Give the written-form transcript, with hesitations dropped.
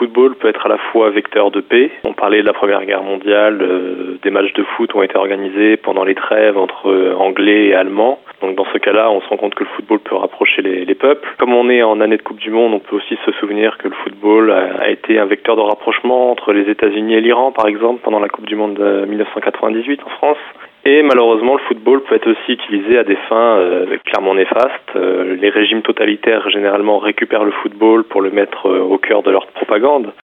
football peut être à la fois vecteur de paix. On parlait de la Première Guerre mondiale, des matchs de foot ont été organisés pendant les trêves entre Anglais et Allemands. Donc dans ce cas-là, on se rend compte que le football peut rapprocher les peuples. Comme on est en année de Coupe du Monde, on peut aussi se souvenir que le football a été un vecteur de rapprochement entre les États-Unis et l'Iran, par exemple, pendant la Coupe du Monde de 1998 en France. Et malheureusement, le football peut être aussi utilisé à des fins clairement néfastes. Les régimes totalitaires généralement récupèrent le football pour le mettre au cœur de leur propagande.